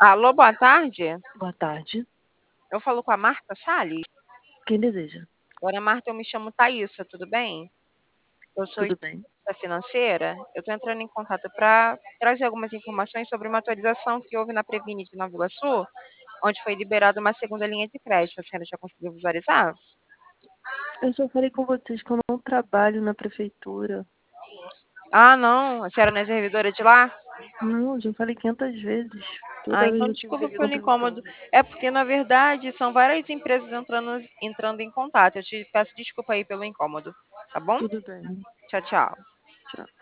Alô, boa tarde. Boa tarde. Eu falo com a Marta Salles. Quem deseja? Ora, Marta, eu me chamo Thaísa, tudo bem? Eu sou Tudo bem? da financeira. Eu estou entrando em contato para trazer algumas informações sobre uma atualização que houve na Previne de Nova Iguaçu, onde foi liberada uma segunda linha de crédito. A senhora já conseguiu visualizar? Eu já falei com vocês que eu não trabalho na prefeitura. Ah, não. A senhora não é servidora de lá? Não, já falei 500 vezes. Ah, Toda vez então vocês desculpa ficam pelo incômodo. perguntando. É porque, na verdade, são várias empresas entrando em contato. Eu te peço desculpa aí pelo incômodo, tá bom? Tudo bem. Tchau, tchau. Tchau.